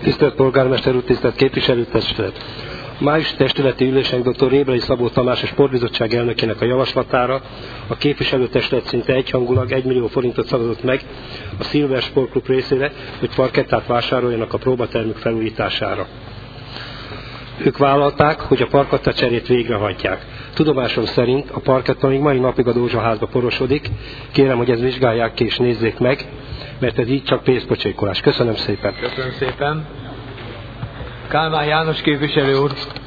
Tisztelt Polgármester úr, tisztelt képviselőtestület! Május testületi ülésen dr. Rébrei Szabó Tamás a Sportbizottság elnökének a javaslatára a képviselőtestület szinte egyhangulag 1 millió forintot szavazott meg a Silver Sport Club részére, hogy parkettát vásároljanak a próbatermük felújítására. Ők vállalták, hogy a parketta cserét végrehajtják. Tudomásom szerint a parketta még mai napig a Dózsaházba porosodik. Kérem, hogy ezt vizsgálják ki és nézzék meg, mert ez így csak pénzpocsékolás. Köszönöm szépen. Köszönöm szépen. Kálmán János képviselő úr.